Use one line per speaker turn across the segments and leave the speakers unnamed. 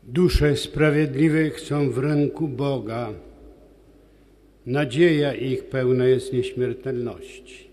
Dusze sprawiedliwych są w ręku Boga. Nadzieja ich pełna jest nieśmiertelności.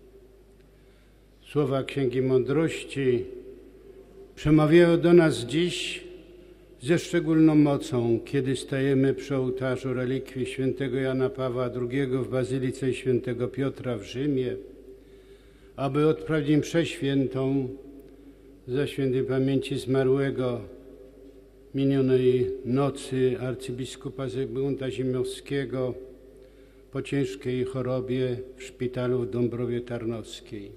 Słowa Księgi Mądrości przemawiają do nas dziś ze szczególną mocą, kiedy stajemy przy ołtarzu relikwii świętego Jana Pawła II w Bazylice świętego Piotra w Rzymie, aby odprawić mszę świętą za świętej pamięci zmarłego minionej nocy arcybiskupa Zygmunta Ziemiowskiego po ciężkiej chorobie w szpitalu w Dąbrowie Tarnowskiej.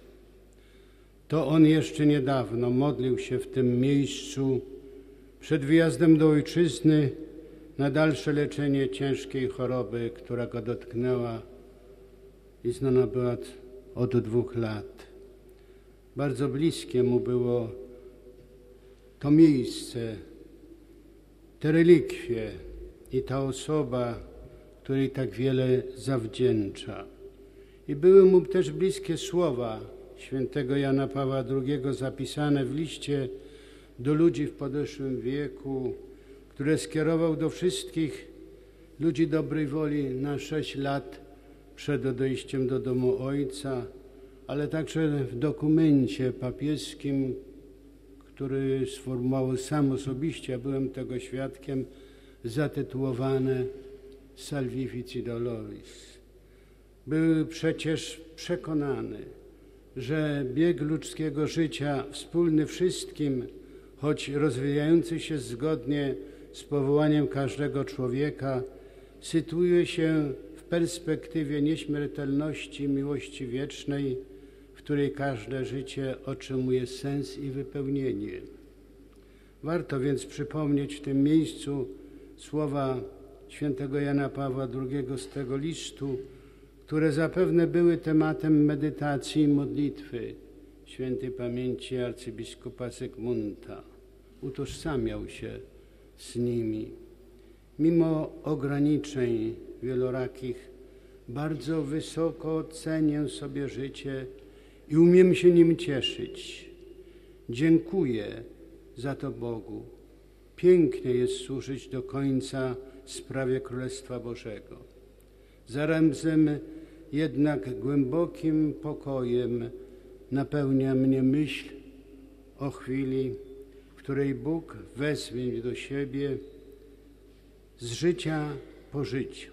To on jeszcze niedawno modlił się w tym miejscu przed wyjazdem do ojczyzny na dalsze leczenie ciężkiej choroby, która go dotknęła i znana była od 2 lat. Bardzo bliskie mu było to miejsce, te relikwie i ta osoba, której tak wiele zawdzięcza. I były mu też bliskie słowa świętego Jana Pawła II zapisane w liście do ludzi w podeszłym wieku, które skierował do wszystkich ludzi dobrej woli na 6 lat przed odejściem do domu Ojca, ale także w dokumencie papieskim, który sformułował sam osobiście, a byłem tego świadkiem, zatytułowane Salvifici Doloris. Był przecież przekonany, że bieg ludzkiego życia wspólny wszystkim, choć rozwijający się zgodnie z powołaniem każdego człowieka, sytuuje się w perspektywie nieśmiertelności miłości wiecznej, w której każde życie otrzymuje sens i wypełnienie. Warto więc przypomnieć w tym miejscu słowa świętego Jana Pawła II z tego listu, które zapewne były tematem medytacji i modlitwy świętej pamięci arcybiskupa Zygmunta. Utożsamiał się z nimi. Mimo ograniczeń wielorakich bardzo wysoko cenię sobie życie i umiem się nim cieszyć. Dziękuję za to Bogu. Pięknie jest służyć do końca sprawie Królestwa Bożego. Zarazem jednak głębokim pokojem napełnia mnie myśl o chwili, w której Bóg wezwie mnie do siebie z życia po życiu.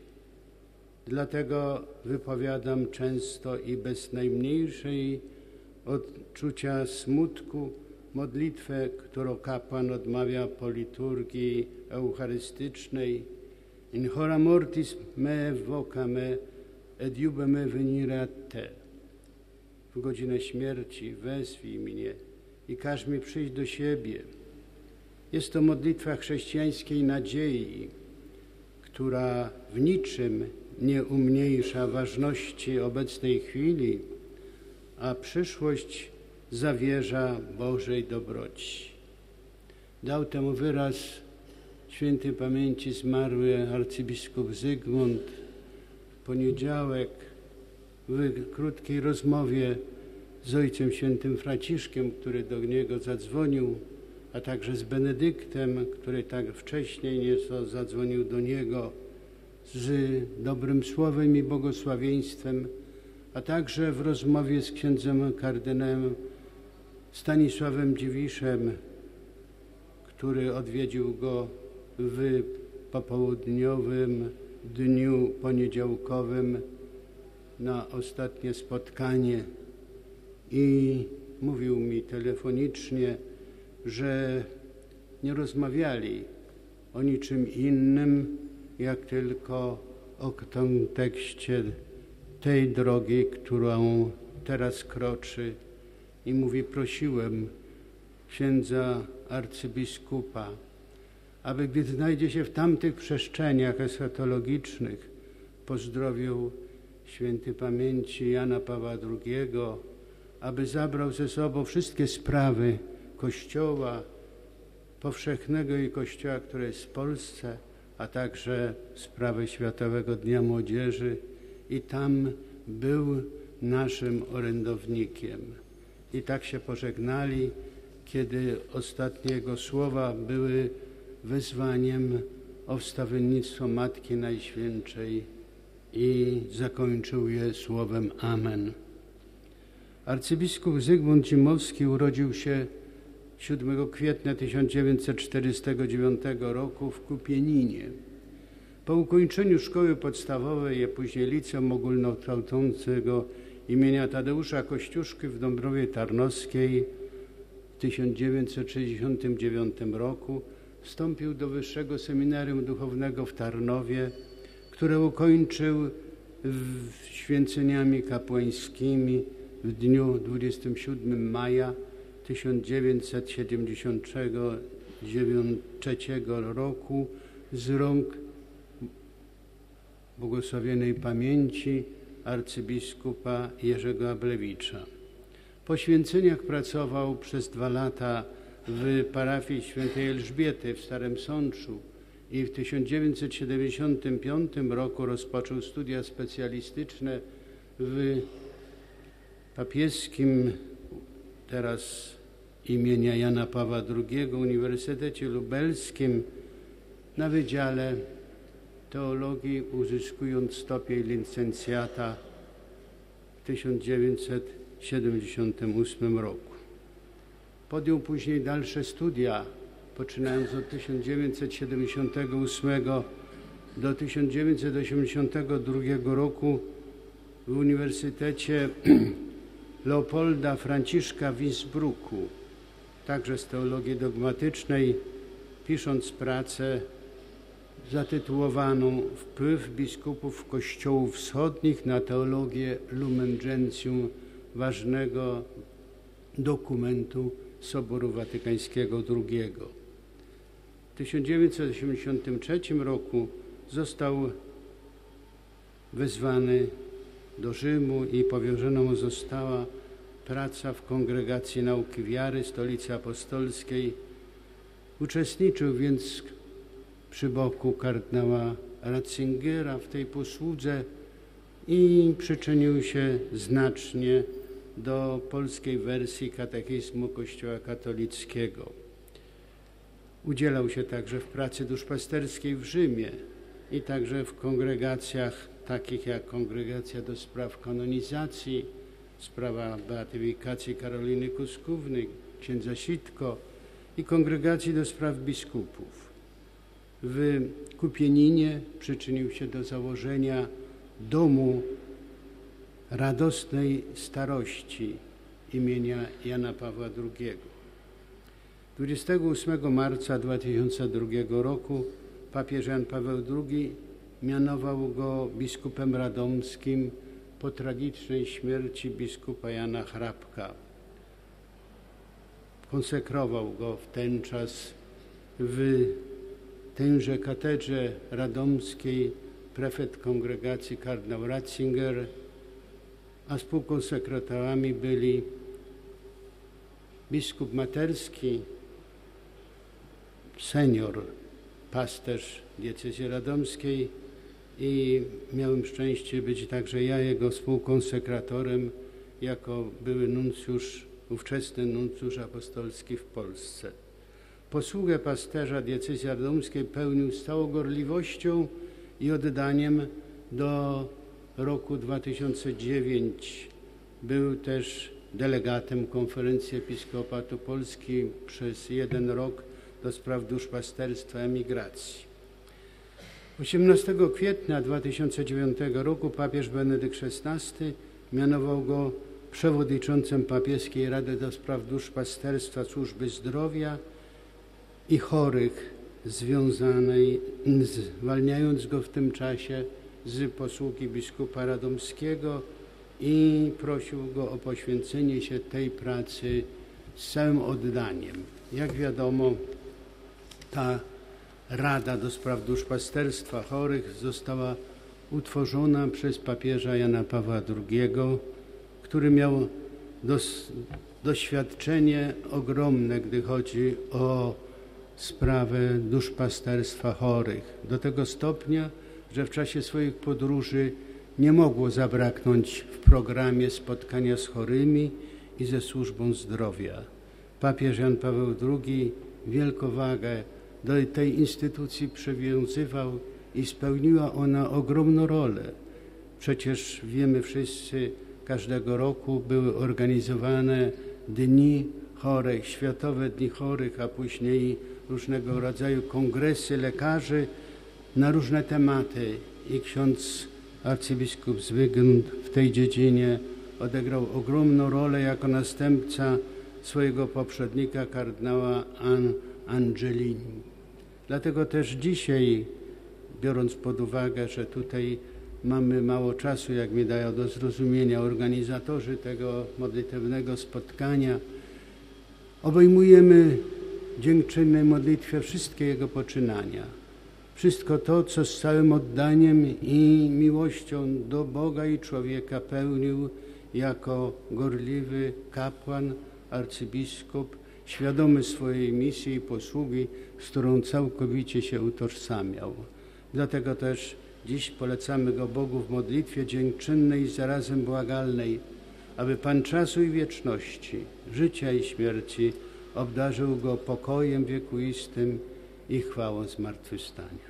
Dlatego wypowiadam często i bez najmniejszej odczucia smutku modlitwę, którą kapłan odmawia po liturgii eucharystycznej. In hora mortis me voca me, et iube me venire a te. W godzinę śmierci wezwij mnie i każ mi przyjść do siebie. Jest to modlitwa chrześcijańskiej nadziei, która w niczym nie umniejsza ważności obecnej chwili, a przyszłość zawierza Bożej dobroci. Dał temu wyraz świętej pamięci zmarły arcybiskup Zygmunt w poniedziałek w krótkiej rozmowie z ojcem świętym Franciszkiem, który do niego zadzwonił, a także z Benedyktem, który tak wcześniej nieco zadzwonił do niego z dobrym słowem i błogosławieństwem, a także w rozmowie z księdzem kardynałem Stanisławem Dziwiszem, który odwiedził go w popołudniowym dniu poniedziałkowym na ostatnie spotkanie i mówił mi telefonicznie, że nie rozmawiali o niczym innym, jak tylko o kontekście tej drogi, którą teraz kroczy. I mówi, prosiłem księdza arcybiskupa, aby gdy znajdzie się w tamtych przestrzeniach eschatologicznych, pozdrowił świętej pamięci Jana Pawła II, aby zabrał ze sobą wszystkie sprawy Kościoła powszechnego i Kościoła, który jest w Polsce, a także sprawę Światowego Dnia Młodzieży i tam był naszym orędownikiem. I tak się pożegnali, kiedy ostatnie jego słowa były wezwaniem o wstawiennictwo Matki Najświętszej i zakończył je słowem Amen. Arcybiskup Zygmunt Zimowski urodził się 7 kwietnia 1949 roku w Kupieninie. Po ukończeniu szkoły podstawowej, a później liceum ogólnokształcącego imienia Tadeusza Kościuszki w Dąbrowie Tarnowskiej w 1969 roku wstąpił do Wyższego Seminarium Duchownego w Tarnowie, które ukończył święceniami kapłańskimi w dniu 27 maja 1973 roku z rąk błogosławionej pamięci arcybiskupa Jerzego Ablewicza. Po święceniach pracował przez 2 lata w parafii świętej Elżbiety w Starym Sączu i w 1975 roku rozpoczął studia specjalistyczne w papieskim, teraz imienia Jana Pawła II, Uniwersytecie Lubelskim na Wydziale Teologii, uzyskując stopień licencjata w 1978 roku. Podjął później dalsze studia, poczynając od 1978 do 1982 roku w Uniwersytecie Leopolda Franciszka w Innsbrucku, także z teologii dogmatycznej, pisząc pracę zatytułowaną Wpływ biskupów Kościołów Wschodnich na teologię Lumen Gentium, ważnego dokumentu Soboru Watykańskiego II. W 1983 roku został wezwany do Rzymu i powierzona mu została praca w Kongregacji Nauki Wiary Stolicy Apostolskiej. Uczestniczył więc przy boku kardynała Ratzingera w tej posłudze i przyczynił się znacznie do polskiej wersji katechizmu Kościoła katolickiego. Udzielał się także w pracy duszpasterskiej w Rzymie i także w kongregacjach takich jak Kongregacja do Spraw Kanonizacji, sprawa beatyfikacji Karoliny Kuskówny, księdza Sitko i Kongregacji do Spraw Biskupów. W Kupieninie przyczynił się do założenia Domu Radosnej Starości imienia Jana Pawła II. 28 marca 2002 roku papież Jan Paweł II mianował go biskupem radomskim po tragicznej śmierci biskupa Jana Hrabka. Konsekrował go w ten czas w tejże katedrze radomskiej prefekt kongregacji kardynał Ratzinger, a współkonsekratorami byli biskup Materski, senior pasterz diecezji radomskiej, i miałem szczęście być także ja jego współkonsekratorem jako były nuncjusz, ówczesny nuncjusz apostolski w Polsce. Posługę pasterza diecezji radomskiej pełnił z całą gorliwością i oddaniem do roku 2009. Był też delegatem Konferencji Episkopatu Polski przez 1 rok do spraw duszpasterstwa emigracji. 18 kwietnia 2009 roku papież Benedykt XVI mianował go przewodniczącym Papieskiej Rady do spraw duszpasterstwa, służby zdrowia i chorych związanej, zwalniając go w tym czasie z posługi biskupa radomskiego i prosił go o poświęcenie się tej pracy z całym oddaniem. Jak wiadomo, ta Rada do spraw duszpasterstwa chorych została utworzona przez papieża Jana Pawła II, który miał doświadczenie ogromne, gdy chodzi o sprawę duszpasterstwa chorych. Do tego stopnia, że w czasie swoich podróży nie mogło zabraknąć w programie spotkania z chorymi i ze służbą zdrowia. Papież Jan Paweł II wielką wagę do tej instytucji przywiązywał i spełniła ona ogromną rolę. Przecież wiemy wszyscy, każdego roku były organizowane dni chorych, Światowe Dni Chorych, a później różnego rodzaju kongresy lekarzy na różne tematy. I ksiądz arcybiskup Zygmunt w tej dziedzinie odegrał ogromną rolę jako następca swojego poprzednika, kardynała Angelini. Dlatego też dzisiaj, biorąc pod uwagę, że tutaj mamy mało czasu, jak mi dają do zrozumienia organizatorzy tego modlitewnego spotkania, obejmujemy w dziękczynnej modlitwie wszystkie jego poczynania. Wszystko to, co z całym oddaniem i miłością do Boga i człowieka pełnił jako gorliwy kapłan, arcybiskup, świadomy swojej misji i posługi, z którą całkowicie się utożsamiał. Dlatego też dziś polecamy go Bogu w modlitwie dziękczynnej i zarazem błagalnej, aby Pan czasu i wieczności, życia i śmierci obdarzył go pokojem wiekuistym i chwałą zmartwychwstania.